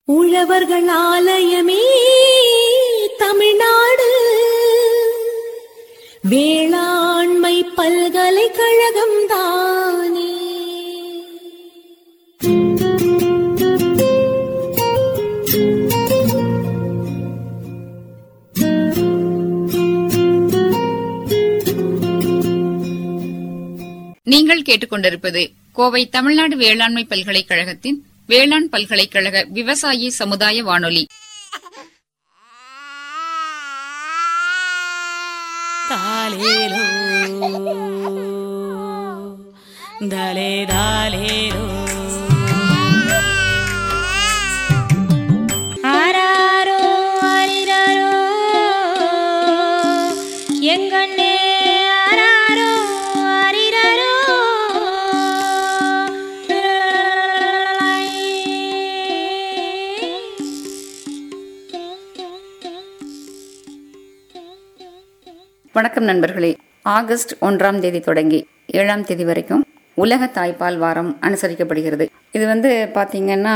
உழவர்கள் ஆலயமே தமிழ்நாடு, வேளாண்மை பல்கலைக்கழகம் தானே. நீங்கள் கேட்டுக்கொண்டிருப்பது கோவை தமிழ்நாடு வேளாண்மை பல்கலைக்கழகத்தின் வேளாண் பல்கலைக்கழக விவசாயி சமுதாய வானொலி. தாலேலோ தாலே தாலேலோ ஆராரோ ஆரிராரோ எங்கண்ணே ஆராரோ ஆரிராரோ. வணக்கம் நண்பர்களே. ஆகஸ்ட் 1ஆம் தேதி தொடங்கி 7ஆம் தேதி வரைக்கும் உலக தாய்ப்பால் வாரம் அனுசரிக்கப்படுகிறது. இது பாத்தீங்கன்னா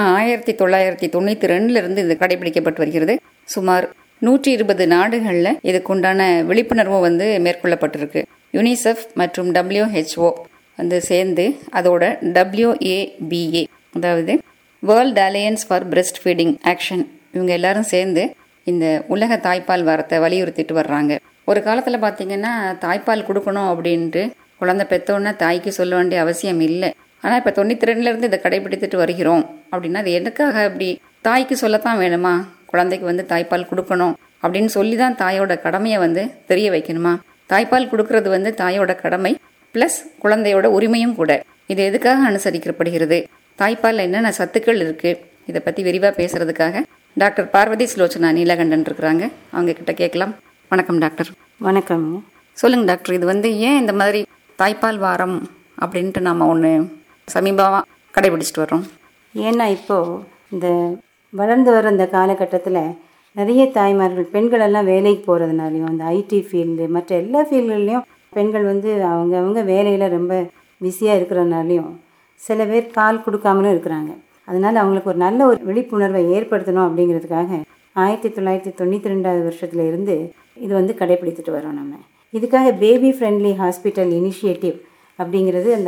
1992 இருந்து இது கடைபிடிக்கப்பட்டு வருகிறது. சுமார் 120 நாடுகள்ல இதுக்குண்டான விழிப்புணர்வு மேற்கொள்ளப்பட்டிருக்கு. யுனிசெஃப் மற்றும் WHO சேர்ந்து அதோட WABA, அதாவது world alliance for breastfeeding action, இவங்க எல்லாரும் சேர்ந்து இந்த உலக தாய்ப்பால் வாரத்தை வலியுறுத்திட்டு வர்றாங்க. ஒரு காலத்துல பாத்தீங்கன்னா தாய்ப்பால் கொடுக்கணும் அப்படின்ட்டு குழந்தை பெற்றோன்னா தாய்க்கு சொல்ல வேண்டிய அவசியம் இல்லை. ஆனா இப்ப 92 இருந்து இதை கடைபிடித்துட்டு வருகிறோம். அப்படின்னா அது எதுக்காக அப்படி? தாய்க்கு சொல்லத்தான் வேணுமா குழந்தைக்கு தாய்ப்பால் கொடுக்கணும் அப்படின்னு சொல்லிதான் தாயோட கடமையை தெரிய வைக்கணுமா? தாய்ப்பால் கொடுக்கறது தாயோட கடமை பிளஸ் குழந்தையோட உரிமையும் கூட. இது எதுக்காக அனுசரிக்கப்படுகிறது? தாய்ப்பால்ல என்னென்ன சத்துக்கள் இருக்கு? இதை பத்தி விரிவா பேசுறதுக்காக டாக்டர் பார்வதி சுலோச்சனா நீலகண்டன் இருக்கிறாங்க. அவங்க கிட்ட கேட்கலாம். வணக்கம் டாக்டர். வணக்கம். சொல்லுங்க டாக்டர், இது ஏன் இந்த மாதிரி தாய்ப்பால் வாரம் அப்படின்ட்டு நாம ஒன்று சமீபமாக கடைபிடிச்சிட்டு வர்றோம்? ஏன்னா இப்போது இந்த வளர்ந்து வர இந்த காலகட்டத்தில் நிறைய தாய்மார்கள் பெண்களெல்லாம் வேலைக்கு போகிறதுனாலையும் அந்த ஐடி ஃபீல்டு மற்ற எல்லா ஃபீல்டுலேயும் பெண்கள் அவங்க வேலையில் ரொம்ப பிஸியாக இருக்கிறதுனாலையும் சில பேர் பால் கொடுக்காமலும் இருக்கிறாங்க. அதனால் அவங்களுக்கு ஒரு நல்ல ஒரு விழிப்புணர்வை ஏற்படுத்தணும் அப்படிங்கிறதுக்காக 1992 வருஷத்துல இருந்து இது கடைபிடித்துட்டு வரோம். நம்ம இதுக்காக பேபி ஃப்ரெண்ட்லி ஹாஸ்பிட்டல் இனிஷியேட்டிவ் அப்படிங்கிறது அந்த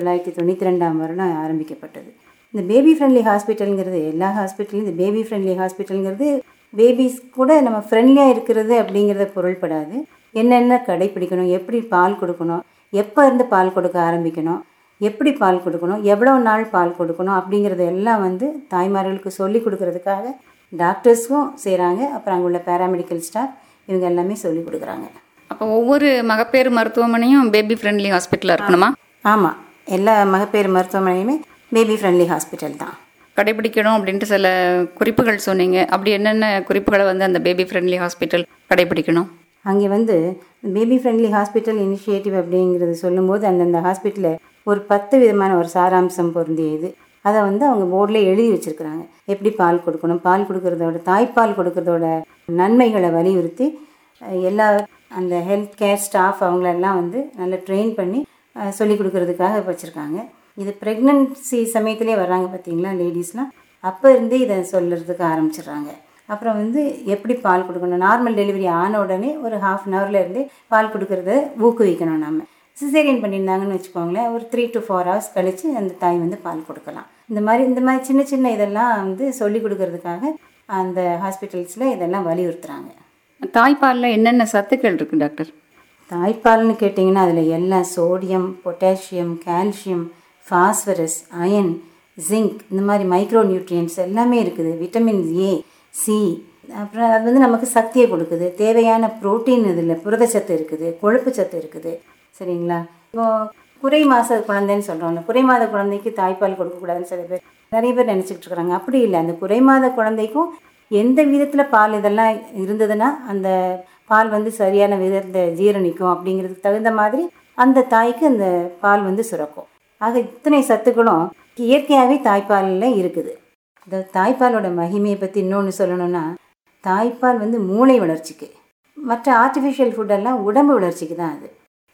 1992 வருடம் ஆரம்பிக்கப்பட்டது. இந்த பேபி ஃப்ரெண்ட்லி ஹாஸ்பிட்டலுங்கிறது எல்லா ஹாஸ்பிட்டலும் இந்த பேபி ஃப்ரெண்ட்லி ஹாஸ்பிட்டலுங்கிறது பேபிஸ் கூட நம்ம ஃப்ரெண்ட்லியாக இருக்கிறது அப்படிங்கிறத பொருள்படாது. என்னென்ன கடைப்பிடிக்கணும், எப்படி பால் கொடுக்கணும், எப்போ இருந்து பால் கொடுக்க ஆரம்பிக்கணும், எப்படி பால் கொடுக்கணும், எவ்வளோ நாள் பால் கொடுக்கணும் அப்படிங்கிறது எல்லாம் தாய்மார்களுக்கு சொல்லி கொடுக்கறதுக்காக டாக்டர்ஸும் செய்கிறாங்க. அப்புறம் அங்கே உள்ள பேராமெடிக்கல் ஸ்டாஃப் இவங்க எல்லாமே சொல்லி கொடுக்குறாங்க. அப்போ ஒவ்வொரு மகப்பேறு மருத்துவமனையும் பேபி ஃப்ரெண்ட்லி ஹாஸ்பிட்டலாக இருக்கணுமா? ஆமாம், எல்லா மகப்பேறு மருத்துவமனையுமே பேபி ஃப்ரெண்ட்லி ஹாஸ்பிட்டல் தான். கடைபிடிக்கணும் அப்படின்ட்டு சில குறிப்புகள் சொன்னீங்க. அப்படி என்னென்ன குறிப்புகளை அந்த பேபி ஃப்ரெண்ட்லி ஹாஸ்பிட்டல் கடைபிடிக்கணும்? அங்கே பேபி ஃப்ரெண்ட்லி ஹாஸ்பிட்டல் இனிஷியேட்டிவ் அப்படிங்கிறது சொல்லும்போது அந்தந்த ஹாஸ்பிட்டலில் ஒரு 10 விதமான ஒரு சாராம்சம் பொருந்தியது. அதை அவங்க போர்டில் எழுதி வச்சுருக்குறாங்க. எப்படி பால் கொடுக்கணும், பால் கொடுக்கறதோட தாய்ப்பால் கொடுக்கறதோட நன்மைகளை வலியுறுத்தி எல்லா அந்த ஹெல்த் கேர் ஸ்டாஃப் அவங்களெல்லாம் நல்லா ட்ரெயின் பண்ணி சொல்லி கொடுக்கறதுக்காக வச்சுருக்காங்க. இது ப்ரெக்னன்சி சமயத்திலே வர்றாங்க பார்த்தீங்களா லேடிஸ்லாம், அப்போ இருந்தே இதை சொல்லுறதுக்கு ஆரம்பிச்சிடுறாங்க. அப்புறம் எப்படி பால் கொடுக்கணும், நார்மல் டெலிவரி ஆன உடனே ஒரு 1/2 hourல இருந்தே பால் கொடுக்கறத ஊக்குவிக்கணும். நம்ம சிசேரியன் பண்ணியிருந்தாங்கன்னு வச்சுக்கோங்களேன், ஒரு 3 to 4 hours கழித்து அந்த தாய் பால் கொடுக்கலாம். இந்த மாதிரி சின்ன சின்ன இதெல்லாம் சொல்லி கொடுக்கறதுக்காக அந்த ஹாஸ்பிட்டல்ஸில் இதெல்லாம் வலியுறுத்துகிறாங்க. தாய்ப்பாலில் என்னென்ன சத்துக்கள் இருக்குது டாக்டர்? தாய்ப்பால்னு கேட்டிங்கன்னா அதில் எல்லாம் sodium, potassium, calcium, phosphorus, iron, zinc, இந்த மாதிரி மைக்ரோ நியூட்ரியன்ஸ் எல்லாமே இருக்குது. விட்டமின் A, C, அப்புறம் அது நமக்கு சக்தியை கொடுக்குது. தேவையான புரோட்டீன், இதில் புரதச்சத்து இருக்குது, கொழுப்பு சத்து இருக்குது. சரிங்களா? இப்போது குறை மாத குழந்தைன்னு சொல்கிறோம்ல, குறை மாத குழந்தைக்கு தாய்ப்பால் கொடுக்கக்கூடாதுன்னு சில பேர் நிறைய பேர் நினச்சிக்கிட்டு இருக்கிறாங்க. அப்படி இல்லை. அந்த குறை மாத குழந்தைக்கும் எந்த விதத்தில் பால் இதெல்லாம் இருந்ததுன்னா அந்த பால் சரியான விதத்தில் ஜீரணிக்கும் அப்படிங்கிறதுக்கு தகுந்த மாதிரி அந்த தாய்க்கு அந்த பால் சுரக்கும். ஆக இத்தனை சத்துக்களும் இயற்கையாகவே தாய்ப்பாலில் இருக்குது. இந்த தாய்ப்பாலோட மகிமையை பற்றி இன்னொன்று சொல்லணும்னா, தாய்ப்பால் மூளை வளர்ச்சிக்கு, மற்ற ஆர்டிஃபிஷியல் ஃபுட்டெல்லாம் உடம்பு வளர்ச்சிக்கு தான். அது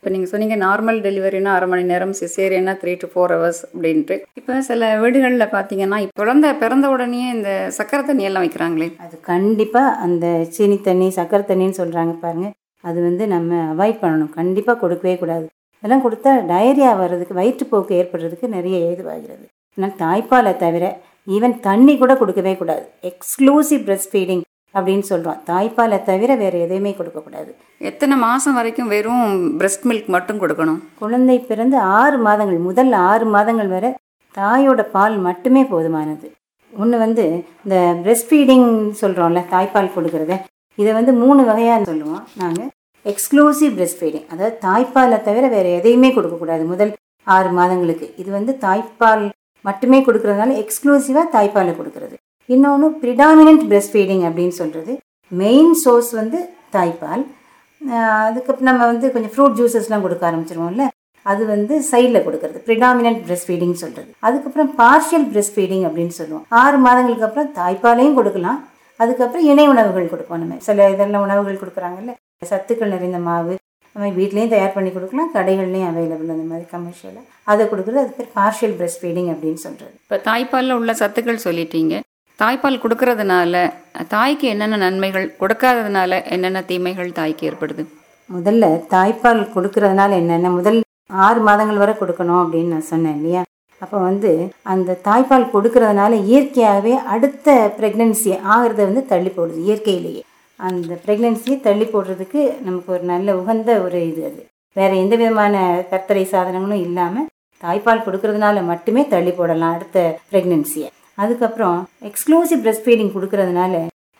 இப்போ நீங்கள் சொன்னீங்க நார்மல் டெலிவரினா 1/2 மணி நேரம், சிசேரியனா 3 to 4 hours அப்படின்ட்டு. இப்போ சில வீடுகளில் பார்த்தீங்கன்னா குழந்தை பிறந்த உடனே இந்த சக்கரை தண்ணி எல்லாம் வைக்கிறாங்களே, அது கண்டிப்பாக அந்த சீனி தண்ணி சக்கரை தண்ணின்னு சொல்கிறாங்க பாருங்கள், அது வந்து நம்ம அவாய்ட் பண்ணணும். கண்டிப்பாக கொடுக்கவே கூடாது. இதெல்லாம் கொடுத்தா டயரியா வர்றதுக்கு, வயிற்றுப்போக்கு ஏற்படுறதுக்கு நிறைய ஏதுவாகிறது. அதனால் தாய்ப்பாலை தவிர ஈவன் தண்ணி கூட கொடுக்கவே கூடாது. எக்ஸ்க்ளூசிவ் பிரெஸ்ட் ஃபீடிங் அப்படின்னு சொல்கிறோம். தாய்ப்பாலை தவிர வேறு எதையுமே கொடுக்கக்கூடாது. எத்தனை மாதம் வரைக்கும் வெறும் பிரெஸ்ட் மில்க் மட்டும் கொடுக்கணும்? குழந்தை பிறந்து 6 மாதங்கள், முதல் 6 மாதங்கள் வரை தாயோட பால் மட்டுமே போதுமானது. ஒன்று வந்து இந்த பிரெஸ்ட் ஃபீடிங் சொல்கிறோம்ல, தாய்ப்பால் கொடுக்கறத, இதை வந்து 3 வகையாக சொல்லுவோம் நாங்கள். எக்ஸ்க்ளூசிவ் பிரெஸ்ட் ஃபீடிங், அதாவது தாய்ப்பாலை தவிர வேறு எதையுமே கொடுக்கக்கூடாது முதல் 6 மாதங்களுக்கு. இது வந்து தாய்ப்பால் மட்டுமே கொடுக்கறதுனால எக்ஸ்க்ளூசிவாக தாய்ப்பாலை கொடுக்கறது. இன்னொன்று ப்ரிடாமினன்ட் பிரெஸ்ட் ஃபீடிங் அப்படின்னு சொல்கிறது. மெயின் சோர்ஸ் வந்து தாய்ப்பால். அதுக்கப்புறம் நம்ம வந்து கொஞ்சம் ஃப்ரூட் ஜூஸஸ்லாம் கொடுக்க ஆரம்பிச்சிருவோம்ல, அது வந்து சைடில் கொடுக்கறது ப்ரிடாமினன்ட் பிரெஸ்ட் ஃபீடிங் சொல்கிறது. அதுக்கப்புறம் பார்ஷியல் பிரெஸ்ட் ஃபீடிங் அப்படின்னு சொல்லுவோம். 6 மாதங்களுக்கு அப்புறம் தாய்ப்பாலையும் கொடுக்கலாம். அதுக்கப்புறம் இணை உணவுகள் கொடுப்போம். நம்ம சில இதெல்லாம் உணவுகள் கொடுக்குறாங்கல்ல, சத்துக்கள் நிறைந்த மாவு, நம்ம வீட்லேயும் தயார் பண்ணி கொடுக்கலாம், கடைகள்லேயும் அவைலபிள் அந்த மாதிரி கமர்ஷியலாக அதை கொடுக்குறது. அது பேர் பார்ஷியல் பிரெஸ்ட் ஃபீடிங் அப்படின்னு சொல்கிறது. இப்போ தாய்ப்பாலில் உள்ள சத்துக்கள் சொல்லிட்டீங்க. தாய்ப்பால் கொடுக்கறதுனால தாய்க்கு என்னென்ன நன்மைகள், கொடுக்காததுனால என்னென்ன தீமைகள் தாய்க்கு ஏற்படுது? முதல்ல தாய்ப்பால் கொடுக்கறதுனால என்னென்ன, முதல் 6 மாதங்கள் வரை கொடுக்கணும் அப்படின்னு நான் சொன்னேன் இல்லையா. அப்போ வந்து அந்த தாய்ப்பால் கொடுக்கறதுனால இயற்கையாகவே அடுத்த ப்ரெக்னென்சி ஆகிறத வந்து தள்ளி போடுது. இயற்கையிலேயே அந்த ப்ரெக்னென்சியை தள்ளி போடுறதுக்கு நமக்கு ஒரு நல்ல உகந்த ஒரு இது. அது வேறு எந்த விதமான கர்த்தரை சாதனங்களும் இல்லாமல் தாய்ப்பால் கொடுக்கறதுனால மட்டுமே தள்ளி போடலாம் அடுத்த ப்ரெக்னென்சியை. அதுக்கப்புறம் எக்ஸ்க்ளூசிவ் பிரெஸ்ட் ஃபீடிங் கொடுக்கறதுனால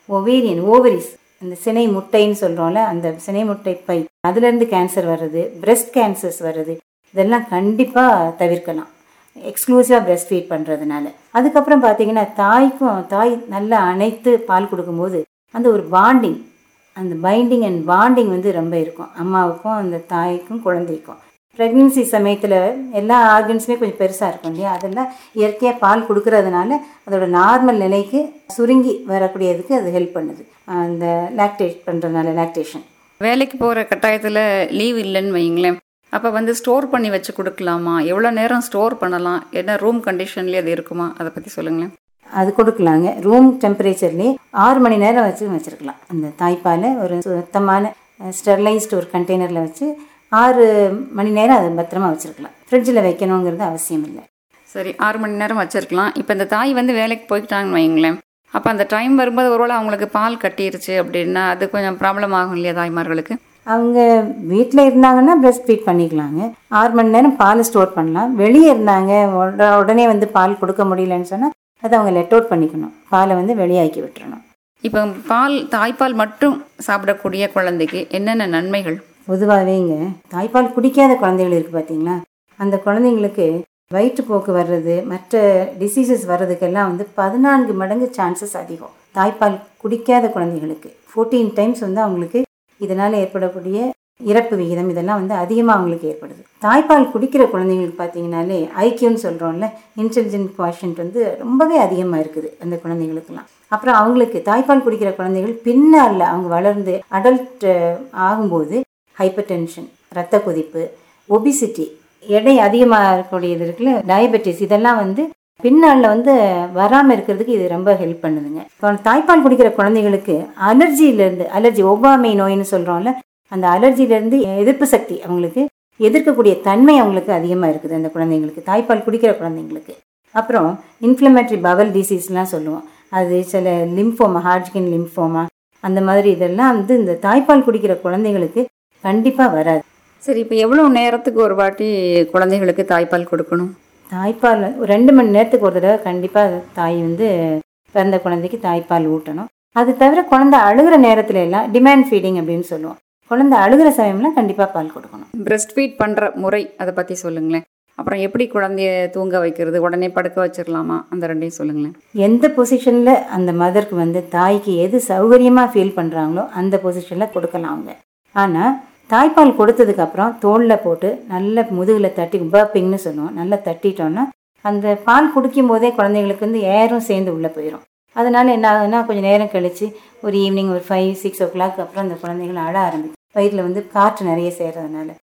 ஓவரிஸ், அந்த சினை முட்டைன்னு சொல்கிறோம்ல, அந்த சினை முட்டை பை, அதுலேருந்து கேன்சர் வர்றது, பிரெஸ்ட் கேன்சர்ஸ் வர்றது, இதெல்லாம் கண்டிப்பாக தவிர்க்கலாம் எக்ஸ்க்ளூசிவாக பிரெஸ்ட் ஃபீட் பண்ணுறதுனால. அதுக்கப்புறம் பார்த்திங்கன்னா தாய் நல்லா அணைத்து பால் கொடுக்கும்போது அந்த ஒரு பாண்டிங், அந்த பைண்டிங் அண்ட் பாண்டிங் வந்து ரொம்ப இருக்கும் அம்மாவுக்கும் அந்த தாய்க்கும் குழந்தைக்கும். ப்ரெக்னென்சி சமயத்தில் எல்லா ஆர்கன்ஸுமே கொஞ்சம் பெருசாக இருக்கும் இல்லையா, அதெல்லாம் இயற்கையாக பால் கொடுக்கறதுனால அதோட நார்மல் நிலைக்கு சுருங்கி வரக்கூடியதுக்கு அது ஹெல்ப் பண்ணுது. அந்த லாக்டேஷன். வேலைக்கு போகிற கட்டாயத்தில் லீவ் இல்லைன்னு வைங்களேன், அப்போ வந்து ஸ்டோர் பண்ணி வச்சு கொடுக்கலாமா? எவ்வளோ நேரம் ஸ்டோர் பண்ணலாம்? என்ன ரூம் கண்டிஷன்லேயே அது இருக்குமா? அதை பற்றி சொல்லுங்களேன். அது கொடுக்கலாங்க. ரூம் டெம்பரேச்சர்லேயே 6 மணி நேரம் வச்சுருக்கலாம். அந்த தாய்ப்பாலை ஒரு சுத்தமான ஸ்டெர்லைஸ்டு ஒரு கண்டெய்னரில் வச்சு 6 மணி நேரம் அதை பத்திரமா வச்சுருக்கலாம். ஃப்ரிட்ஜில் வைக்கணுங்கிறது அவசியம் இல்லை. சரி, 6 மணி நேரம் வச்சுருக்கலாம். இப்போ இந்த தாய் வந்து வேலைக்கு போய்கிட்டாங்கன்னு வைங்களேன், அப்போ அந்த டைம் வரும்போது ஒருவேளை அவங்களுக்கு பால் கட்டிருச்சு அப்படின்னா அது கொஞ்சம் ப்ராப்ளம் ஆகும் இல்லையா தாய்மார்களுக்கு? அவங்க வீட்டில் இருந்தாங்கன்னா பிரெஸ்ட் ஃபீட் பண்ணிக்கலாங்க. 6 மணி நேரம் பால் ஸ்டோர் பண்ணலாம். வெளியே இருந்தாங்க உடனே வந்து பால் கொடுக்க முடியலன்னு சொன்னால் அதை அவங்க லெட் அவுட் பண்ணிக்கணும். பாலை வந்து வெளியாக்கி விட்டுறணும். இப்போ தாய்ப்பால் மட்டும் சாப்பிடக்கூடிய குழந்தைக்கு என்னென்ன நன்மைகள்? பொதுவாகவேங்க தாய்ப்பால் குடிக்காத குழந்தைகள் இருக்குது பார்த்தீங்களா, அந்த குழந்தைங்களுக்கு வயிற்றுப்போக்கு வர்றது, மற்ற டிசீசஸ் வர்றதுக்கெல்லாம் வந்து 14 மடங்கு சான்சஸ் அதிகம். தாய்ப்பால் குடிக்காத குழந்தைகளுக்கு 14 டைம்ஸ் வந்து அவங்களுக்கு இதனால் ஏற்படக்கூடிய இறப்பு விகிதம் இதெல்லாம் வந்து அதிகமாக அவங்களுக்கு ஏற்படுது. தாய்ப்பால் குடிக்கிற குழந்தைங்களுக்கு பார்த்தீங்கன்னாலே ஐக்கியூன்னு சொல்கிறோம்ல, இன்டெலிஜென்ட் குவாஷன்ட் வந்து ரொம்பவே அதிகமாக இருக்குது அந்த குழந்தைங்களுக்கெல்லாம். அப்புறம் அவங்களுக்கு தாய்ப்பால் குடிக்கிற குழந்தைகள் பின்னால் அவங்க வளர்ந்து அடல்ட் ஆகும்போது ஹைப்பர் டென்ஷன், ரத்த கொதிப்பு, ஒபிசிட்டி, எடை அதிகமாக இருக்கக்கூடியது இருக்குல்ல, டயபெட்டிஸ், இதெல்லாம் வந்து பின்னாளில் வந்து வராமல் இருக்கிறதுக்கு இது ரொம்ப ஹெல்ப் பண்ணுதுங்க. இப்போ தாய்ப்பால் குடிக்கிற குழந்தைகளுக்கு அலர்ஜி ஒவ்வாமை நோயின்னு சொல்கிறோம்ல, அந்த அலர்ஜியிலேருந்து எதிர்ப்பு சக்தி அவங்களுக்கு எதிர்க்கக்கூடிய தன்மை அவங்களுக்கு அதிகமாக இருக்குது அந்த குழந்தைங்களுக்கு, தாய்ப்பால் குடிக்கிற குழந்தைங்களுக்கு. அப்புறம் இன்ஃப்ளமேட்டரி பவல் டிசீஸ்லாம் சொல்லுவோம், அது சில லிம்ஃபோமா, ஹாட்ஜ்கின் லிம்ஃபோமா, அந்த மாதிரி இதெல்லாம் வந்து இந்த தாய்ப்பால் குடிக்கிற குழந்தைங்களுக்கு கண்டிப்பாக வராது. சரி, இப்போ எவ்வளோ நேரத்துக்கு ஒரு வாட்டி குழந்தைகளுக்கு தாய்ப்பால் கொடுக்கணும்? தாய்ப்பால் ஒரு 2 மணி நேரத்துக்கு ஒரு தடவை கண்டிப்பாக தாய் வந்து பிறந்த குழந்தைக்கு தாய்ப்பால் ஊட்டணும். அது தவிர குழந்தை அழுகிற நேரத்துல எல்லாம் டிமாண்ட் ஃபீடிங் அப்படின்னு சொல்லுவோம், குழந்தை அழுகிற சமயம்லாம் கண்டிப்பாக பால் கொடுக்கணும். பிரெஸ்ட் ஃபீட் பண்ணுற முறை அதை பற்றி சொல்லுங்களேன். அப்புறம் எப்படி குழந்தைய தூங்க வைக்கிறது, உடனே படுக்க வச்சிடலாமா, அந்த ரெண்டையும் சொல்லுங்களேன். எந்த பொசிஷனில் அந்த மதருக்கு வந்து தாய்க்கு எது சௌகரியமாக ஃபீல் பண்ணுறாங்களோ அந்த பொசிஷனில் கொடுக்கலாம் அவங்க. ஆனால் தாய்ப்பால் கொடுத்ததுக்கப்புறம் தோளில் போட்டு நல்ல முதுகில் தட்டி, பர்பிங்னு சொல்லுவோம், நல்லா தட்டிட்டோன்னா அந்த பால் குடிக்கும் போதே குழந்தைங்களுக்கு வந்து ஏரும் சேர்ந்து உள்ளே போயிடும். அதனால் என்ன ஆகுதுன்னா கொஞ்சம் நேரம் கழித்து ஒரு ஈவினிங் ஒரு 5-6 o'clock அப்புறம் அந்த குழந்தைகள் அழ ஆரம்பிக்கும். வயிற்றில் வந்து காற்று நிறைய சேர்றதுனால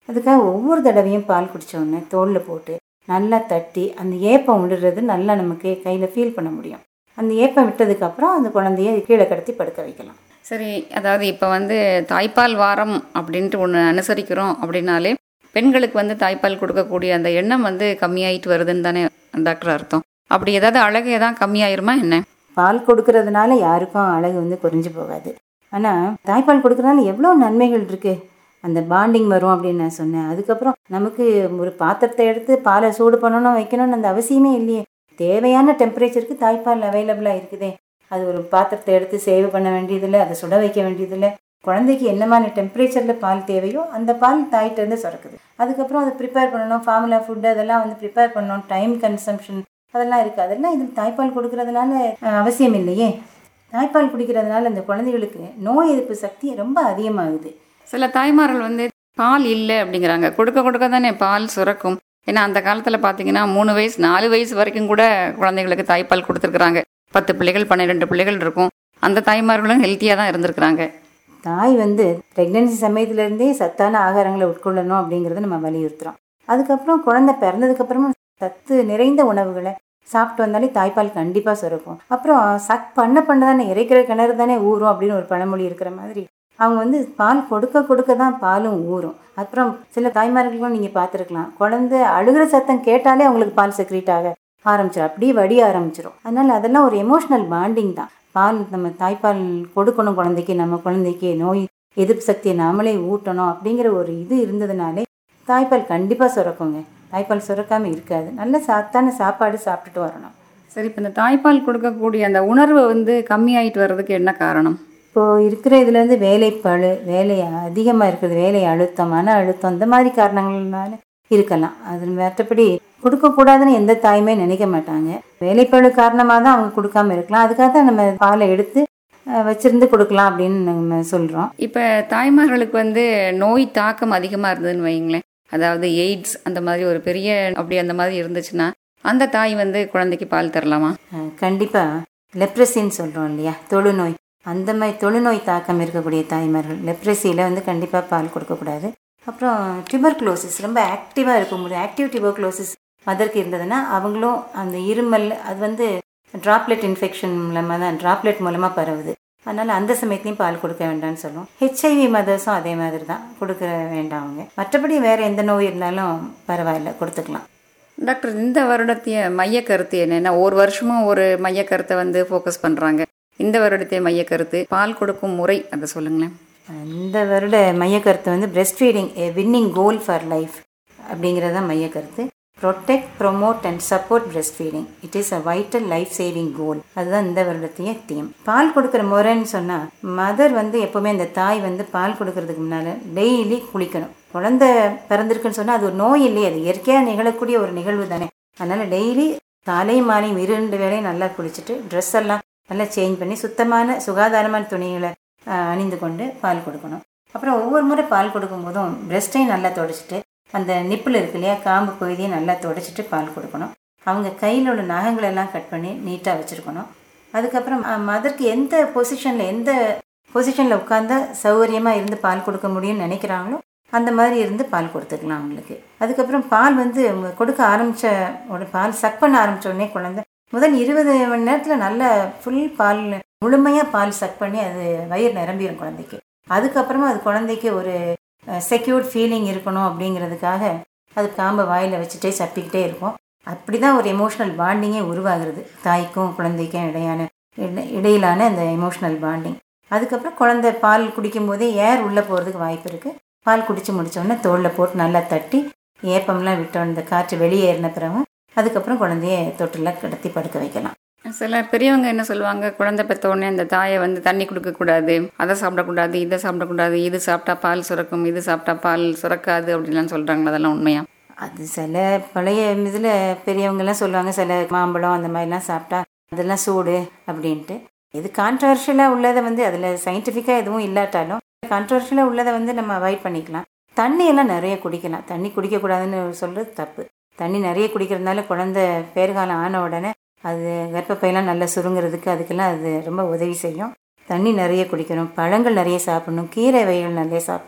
அதுக்காக ஒவ்வொரு தடவையும் பால் குடித்தோடனே தோலில் போட்டு நல்லா தட்டி அந்த ஏப்பம் விடுறது நல்லா நமக்கு கையில் ஃபீல் பண்ண முடியும். அந்த ஏப்பம் விட்டதுக்கப்புறம் அந்த குழந்தைய கீழே கடத்தி படுக்க வைக்கலாம். சரி, அதாவது இப்போ வந்து தாய்ப்பால் வாரம் அப்படின்ட்டு ஒன்று அனுசரிக்கிறோம் அப்படின்னாலே பெண்களுக்கு வந்து தாய்ப்பால் கொடுக்கக்கூடிய அந்த எண்ணம் வந்து கம்மியாயிட்டு வருதுன்னு தானே டாக்டர் அர்த்தம்? அப்படி ஏதாவது அழகு ஏதாவது கம்மியாயிருமா என்ன? பால் கொடுக்கறதுனால யாருக்கும் அழகு வந்து குறைஞ்சி போகாது. ஆனால் தாய்ப்பால் கொடுக்கறதுனால எவ்வளோ நன்மைகள் இருக்குது. அந்த பாண்டிங் வரும் அப்படின்னு நான் சொன்னேன். அதுக்கப்புறம் நமக்கு ஒரு பாத்திரத்தை எடுத்து பாலை சூடு பண்ணணும் வைக்கணும்னு அந்த அவசியமே இல்லையே. தேவையான டெம்பரேச்சருக்கு தாய்ப்பால் அவைலபிளாக இருக்குதே. அது ஒரு பாத்திரத்தை எடுத்து சேவ் பண்ண வேண்டியதில்லை, அதை சுட வைக்க வேண்டியதில்லை. குழந்தைக்கு என்னமான டெம்பரேச்சரில் பால் தேவையோ அந்த பால் தாய்கிட்டேருந்து சுரக்குது. அதுக்கப்புறம் அதை ப்ரிப்பேர் பண்ணணும், ஃபார்முலா ஃபுட்டு அதெல்லாம் வந்து ப்ரிப்பேர் பண்ணணும், டைம் கன்சம்ஷன் அதெல்லாம் இருக்குது. அதெல்லாம் இதில் தாய்ப்பால் கொடுக்கறதுனால அவசியம் இல்லையே. தாய்ப்பால் குடிக்கிறதுனால அந்த குழந்தைகளுக்கு நோய் எதிர்ப்பு சக்தி ரொம்ப அதிகமாகுது. சில தாய்மார்கள் வந்து பால் இல்லை அப்படிங்கிறாங்க. கொடுக்க கொடுக்க தானே பால் சுரக்கும். ஏன்னா அந்த காலத்தில் பார்த்தீங்கன்னா 3 வயசு 4 வயசு வரைக்கும் கூட குழந்தைங்களுக்கு தாய்ப்பால் கொடுத்துருக்குறாங்க. 10 பிள்ளைகள் 12 பிள்ளைகள் இருக்கும். அந்த தாய்மார்களும் ஹெல்த்தியாக தான் இருந்திருக்கிறாங்க. தாய் வந்து ப்ரெக்னென்சி சமயத்துலேருந்தே சத்தான ஆகாரங்களை உட்கொள்ளணும் அப்படிங்கிறத நம்ம வலியுறுத்துகிறோம். அதுக்கப்புறம் குழந்தை பிறந்ததுக்கப்புறமும் சத்து நிறைந்த உணவுகளை சாப்பிட்டு வந்தாலே தாய்ப்பால் கண்டிப்பாக சுரக்கும். அப்புறம் சக் பண்ண தானே இறைக்கிற கிணறு தானே ஊறும் அப்படின்னு ஒரு பழமொழி இருக்கிற மாதிரி அவங்க வந்து பால் கொடுக்க கொடுக்க தான் பாலும் ஊறும். அப்புறம் சில தாய்மார்களுக்கும் நீங்கள் பார்த்துருக்கலாம், குழந்தை அழுகிற சத்தம் கேட்டாலே அவங்களுக்கு பால் செக்ரீட் ஆக ஆரம்பிச்சிடும், அப்படியே வடிய ஆரம்பிச்சிடும். அதனால் அதெல்லாம் ஒரு எமோஷ்னல் பாண்டிங் தான். பால் நம்ம தாய்ப்பால் கொடுக்கணும் குழந்தைக்கு, நம்ம குழந்தைக்கு நோய் எதிர்ப்பு சக்தியை நாமளே ஊட்டணும் அப்படிங்கிற ஒரு இது இருந்ததுனாலே தாய்ப்பால் கண்டிப்பாக சுரக்குங்க. தாய்ப்பால் சுரக்காமல் இருக்காது. நல்ல சத்தான சாப்பாடு சாப்பிட்டுட்டு வரணும். சரி, இப்போ இந்த தாய்ப்பால் கொடுக்கக்கூடிய அந்த உணர்வு வந்து கம்மியாயிட்டு வர்றதுக்கு என்ன காரணம்? இப்போது இருக்கிற இதில் வந்து வேலைப்பழு, வேலை அதிகமாக இருக்குது, வேலை அழுத்தம், மன அழுத்தம், இந்த மாதிரி காரணங்கள்னால இருக்கலாம். அது மற்றபடி கொடுக்கக்கூடாதுன்னு எந்த தாயுமே நினைக்க மாட்டாங்க. வேலைப்பழு காரணமாக தான் அவங்க கொடுக்காம இருக்கலாம். அதுக்காக தான் நம்ம பாலை எடுத்து வச்சிருந்து கொடுக்கலாம் அப்படின்னு நம்ம சொல்கிறோம். இப்போ தாய்மார்களுக்கு வந்து நோய் தாக்கம் அதிகமாக இருந்ததுன்னு வைங்களேன், அதாவது எய்ட்ஸ் அந்த மாதிரி ஒரு பெரிய அப்படி அந்த மாதிரி இருந்துச்சுன்னா அந்த தாய் வந்து குழந்தைக்கு பால் தரலாமா? கண்டிப்பாக. லெப்ரசின்னு சொல்கிறோம் இல்லையா, தொழுநோய், அந்த மாதிரி தொழுநோய் தாக்கம் இருக்கக்கூடிய தாய்மார்கள் லெப்ரசியில் வந்து கண்டிப்பாக பால் கொடுக்கக்கூடாது. அப்புறம் டியூபர்குலோசிஸ் ரொம்ப ஆக்டிவாக இருக்கும்போது, ஆக்டிவ் டியூபர்குலோசிஸ் மதருக்கு இருந்ததுன்னா அவங்களும் அந்த இருமல் அது வந்து ட்ராப்லெட் இன்ஃபெக்ஷன் மூலமாக தான், ட்ராப்லெட் மூலமாக பரவுது. அதனால் அந்த சமயத்துலையும் பால் கொடுக்க வேண்டாம்னு சொல்லுவோம். ஹெச்ஐவி மதர்ஸும் அதே மாதிரி தான், கொடுக்க வேண்டாம் அவங்க. மற்றபடி வேறு எந்த நோய் இருந்தாலும் பரவாயில்ல, கொடுத்துக்கலாம். டாக்டர், இந்த வருடத்தைய மைய கருத்து என்னென்னா, ஒரு வருஷமும் ஒரு மைய கருத்தை வந்து ஃபோக்கஸ் பண்ணுறாங்க. இந்த வருடத்தைய மைய கருத்து பால் கொடுக்கும் முறை, அதை சொல்லுங்களேன். இந்த வருட மைய கருத்து வந்து breastfeeding a winning goal for life அப்படிங்கிறது தான் மைய கருத்து. Protect, promote and support breastfeeding, it is a vital life saving goal. அதுதான் இந்த வருடத்தைய தீம். பால் கொடுக்குற முறைன்னு சொன்னால், மதர் வந்து எப்போவுமே அந்த தாய் வந்து பால் கொடுக்கறதுக்கு முன்னால் டெய்லி குளிக்கணும். குழந்தை பிறந்திருக்குன்னு சொன்னால் அது ஒரு நோய் இல்லையே, அது இயற்கையாக நிகழக்கூடிய ஒரு நிகழ்வு தானே. அதனால் டெய்லி காலையும் மாலையும் 2 வேளையும் நல்லா குளிச்சுட்டு ட்ரெஸ் எல்லாம் நல்லா சேஞ்ச் பண்ணி சுத்தமான சுகாதாரமான துணிகளை அணிந்து கொண்டு பால் கொடுக்கணும். அப்புறம் ஒவ்வொரு முறை பால் கொடுக்கும் போதும் பிரெஸ்ட்டையும் நல்லா துடைச்சிட்டு, அந்த நிப்பில் இருக்கு இல்லையா, காம்பு பகுதியை நல்லா துடைச்சிட்டு பால் கொடுக்கணும். அவங்க கையில் உள்ள நகங்களெல்லாம் கட் பண்ணி நீட்டாக வச்சுருக்கணும். அதுக்கப்புறம் மதருக்கு எந்த பொசிஷனில் உட்காந்தா சௌகரியமாக இருந்து பால் கொடுக்க முடியும்னு நினைக்கிறாங்களோ அந்த மாதிரி இருந்து பால் கொடுத்துக்கலாம் அவங்களுக்கு. அதுக்கப்புறம் பால் வந்து கொடுக்க ஆரம்பித்த ஒரு பால் சக் பண்ண ஆரம்பித்த உடனே குழந்தை முதல் 20 மணி நேரத்தில் நல்ல ஃபுல் பால் முழுமையாக பால் சக் பண்ணி அது வயிறு நிரம்பிடும் குழந்தைக்கு. அதுக்கப்புறமா அது குழந்தைக்கு ஒரு செக்யூர்ட் ஃபீலிங் இருக்கணும் அப்படிங்கிறதுக்காக அது காம்பை வாயில் வச்சுட்டே சப்பிக்கிட்டே இருக்கும். அப்படி தான் ஒரு எமோஷ்னல் பாண்டிங்கே உருவாகிறது, தாய்க்கும் குழந்தைக்கும் இடையிலான அந்த எமோஷ்னல் பாண்டிங். அதுக்கப்புறம் குழந்தை பால் குடிக்கும் போதே ஏர் உள்ளே போகிறதுக்கு வாய்ப்பு இருக்குது. பால் குடித்து முடித்தோடனே தோளில் போட்டு நல்லா தட்டி ஏப்பம்லாம் விட்டோம், இந்த காற்று வெளியேறின பிறகு அதுக்கப்புறம் குழந்தைய தொட்டில் கிடத்தி படுக்க வைக்கலாம். சில பெரியவங்க என்ன சொல்லுவாங்க, குழந்தை பெற்றோடனே அந்த தாயை வந்து தண்ணி கொடுக்கக்கூடாது, அதை சாப்பிடக்கூடாது, இதை சாப்பிடக்கூடாது, இது சாப்பிட்டா பால் சுரக்கும், இது சாப்பிட்டா பால் சுரக்காது அப்படின்லாம் சொல்கிறாங்களா? அதெல்லாம் உண்மையா? அது சில பழைய இதில் பெரியவங்கெல்லாம் சொல்லுவாங்க, சில மாம்பழம் அந்த மாதிரிலாம் சாப்பிட்டா அதெல்லாம் சூடு அப்படின்ட்டு. இது கான்ட்ரவர்ஷியலாக உள்ளதை வந்து அதில் சயின்டிஃபிக்காக எதுவும் இல்லாட்டாலும் கான்ட்ரவர்ஷியலாக உள்ளதை வந்து நம்ம அவாய்ட் பண்ணிக்கலாம். தண்ணியெல்லாம் நிறைய குடிக்கலாம். தண்ணி குடிக்கக்கூடாதுன்னு சொல்கிறது தப்பு. தண்ணி நிறைய குடிக்கிறதுனால குழந்தை பேறுகாலம் ஆன உடனே அது கர்ப்பப்பையெல்லாம் நல்லா சுருங்கிறதுக்கு அதுக்கெல்லாம் அது ரொம்ப உதவி செய்யும். தண்ணி நிறைய குடிக்கணும், பழங்கள் நிறைய சாப்பிடணும், கீரை வகைகள் நிறைய சாப்பிடணும்.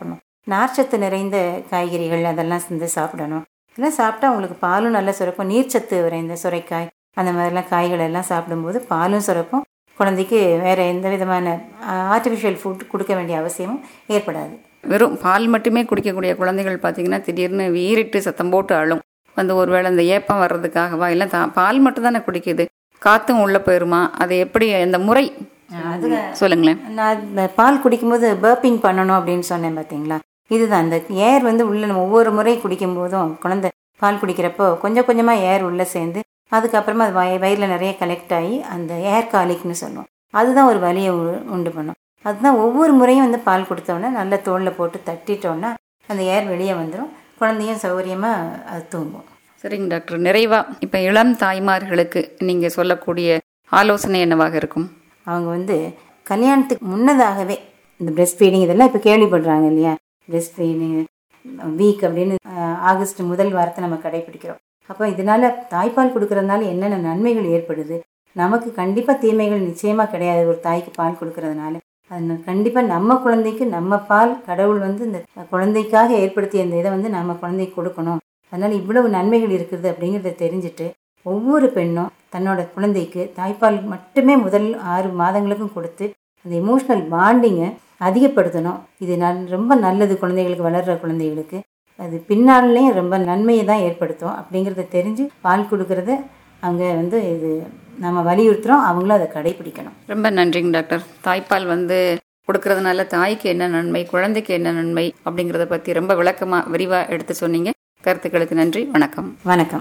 நார்ச்சத்து நிறைந்த காய்கறிகள் அதெல்லாம் செஞ்சு சாப்பிடணும். இதெல்லாம் சாப்பிட்டா உங்களுக்கு பாலும் நல்லா சுரக்கும். நீர்ச்சத்து நிறைந்த சுரைக்காய் அந்த மாதிரிலாம் காய்கள் எல்லாம் சாப்பிடும்போது பாலும் சுரக்கும். குழந்தைக்கு வேறு எந்த விதமான ஆர்டிஃபிஷியல் ஃபுட் கொடுக்க வேண்டிய அவசியமும் ஏற்படாது. வெறும் பால் மட்டுமே குடிக்கக்கூடிய குழந்தைகள் பார்த்தீங்கன்னா திடீர்னு வீறிட்டு சத்தம் போட்டு அழும். ஒருவேளை இந்த ஏப்பம் வர்றதுக்காகவா இல்லை பால் மட்டும் தானே குடிக்குது, காற்றும் உள்ளே போயிருமா? அது எப்படி அந்த முறை அது சொல்லுங்களேன். நான் இந்த பால் குடிக்கும்போது பர்பிங் பண்ணணும் அப்படின்னு சொன்னேன் பார்த்தீங்களா, இதுதான். அந்த ஏர் உள்ளே நம்ம ஒவ்வொரு முறை குடிக்கும் போதும் குழந்தை பால் குடிக்கிறப்போ கொஞ்சம் கொஞ்சமாக ஏர் உள்ளே சேர்ந்து அதுக்கப்புறமா அது வயிறில் நிறைய கலெக்ட் ஆகி அந்த ஏர் காலிக்னு சொல்லுவோம். அதுதான் ஒரு வலியை உண்டு பண்ணும். அதுதான் ஒவ்வொரு முறையும் பால் கொடுத்தோன்னே நல்ல தோளில் போட்டு தட்டிட்டோன்னா அந்த ஏர் வெளியே வந்துடும். குழந்தையும் சௌகரியமாக அது தூங்கும். சரிங்க டாக்டர், நிறைவாக இப்போ இளம் தாய்மார்களுக்கு நீங்கள் சொல்லக்கூடிய ஆலோசனை என்னவாக இருக்கும்? அவங்க கல்யாணத்துக்கு முன்னதாகவே இந்த பிரெஸ்ட் ஃபீடிங் இதெல்லாம் இப்போ கேள்விப்படுறாங்க இல்லையா, பிரெஸ்ட் ஃபீடிங் வீக் அப்படின்னு ஆகஸ்ட் முதல் வாரத்தை நம்ம கடைபிடிக்கிறோம். அப்போ இதனால் தாய்ப்பால் கொடுக்கறதுனால என்னென்ன நன்மைகள் ஏற்படுது, நமக்கு கண்டிப்பாக தீமைகள் நிச்சயமாக கிடையாது. ஒரு தாய்க்கு பால் கொடுக்கறதுனால அது கண்டிப்பாக நம்ம குழந்தைக்கு நம்ம பால் கடவுள் இந்த குழந்தைக்காக ஏற்படுத்திய இந்த இதை நம்ம குழந்தைக்கு கொடுக்கணும். அதனால் இவ்வளவு நன்மைகள் இருக்குது அப்படிங்கிறத தெரிஞ்சுட்டு ஒவ்வொரு பெண்ணும் தன்னோட குழந்தைக்கு தாய்ப்பால் மட்டுமே முதல் 6 மாதங்களுக்கும் கொடுத்து அந்த எமோஷ்னல் பாண்டிங்கை அதிகப்படுத்தணும். இது ரொம்ப நல்லது குழந்தைகளுக்கு, வளர்கிற குழந்தைகளுக்கு. அது பின்னாலேயும் ரொம்ப நன்மையை தான் ஏற்படுத்தும். அப்படிங்கிறத தெரிஞ்சு பால் கொடுக்கறத அவங்க இது நம்ம வலியுறுத்துகிறோம், அவங்களும் அதை கடைபிடிக்கணும். ரொம்ப நன்றிங்க டாக்டர். தாய்ப்பால் கொடுக்கறதுனால தாய்க்கு என்ன நன்மை, குழந்தைக்கு என்ன நன்மை அப்படிங்கிறத பற்றி ரொம்ப விளக்கமாக விரிவாக எடுத்து சொன்னீங்க. கருத்துக்களுக்கு நன்றி. வணக்கம். வணக்கம்.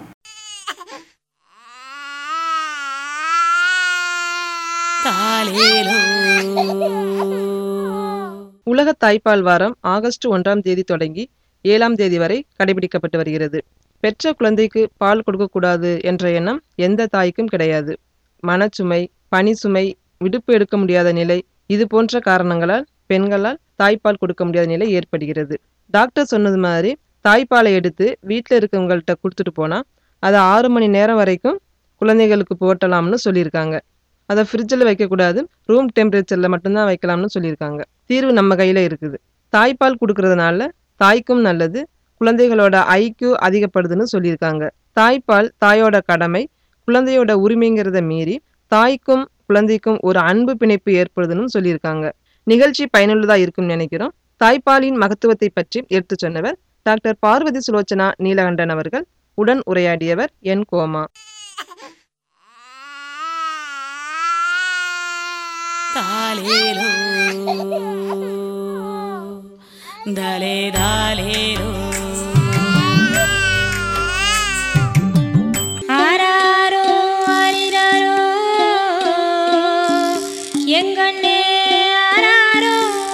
உலக தாய்ப்பால் வாரம் ஆகஸ்ட் 1ஆம் தேதி தொடங்கி 7ஆம் தேதி வரை கடைபிடிக்கப்பட்டு வருகிறது. பெற்ற குழந்தைக்கு பால் கொடுக்கக்கூடாது என்ற எண்ணம் எந்த தாய்க்கும் கிடையாது. மனச்சுமை, பணி சுமை, விடுப்பு எடுக்க முடியாத நிலை, இது போன்ற காரணங்களால் பெண்களால் தாய்ப்பால் கொடுக்க முடியாத நிலை ஏற்படுகிறது. டாக்டர் சொன்னது மாதிரி தாய்ப்பாலை எடுத்து வீட்டில் இருக்கவங்கள்ட்ட கொடுத்துட்டு போனால் அதை 6 மணி நேரம் வரைக்கும் குழந்தைகளுக்கு போட்டலாம்னு சொல்லியிருக்காங்க. அதை ஃப்ரிட்ஜில் வைக்கக்கூடாது, ரூம் டெம்பரேச்சரில் மட்டும்தான் வைக்கலாம்னு சொல்லியிருக்காங்க. தீர்வு நம்ம கையில் இருக்குது. தாய்ப்பால் கொடுக்கறதுனால தாய்க்கும் நல்லது, குழந்தைகளோட ஐக்யூ அதிகப்படுதுன்னு சொல்லியிருக்காங்க. தாய்ப்பால் தாயோட கடமை, குழந்தையோட உரிமைங்கிறத மீறி தாய்க்கும் குழந்தைக்கும் ஒரு அன்பு பிணைப்பு ஏற்படுதுன்னு சொல்லியிருக்காங்க. நிகழ்ச்சி பயனுள்ளதாக இருக்கும்னு நினைக்கிறோம். தாய்ப்பாலின் மகத்துவத்தை பற்றி எடுத்து சொன்னவர் டாக்டர் பார்வதி சுலோச்சனா நீலகண்டன் அவர்கள். உடன் உரையாடியவர் என் கோமா. தாலேலோ தாலே தாலேலோ ஆராரோ ஆரிராரோ எங்கண்ணே ஆராரோ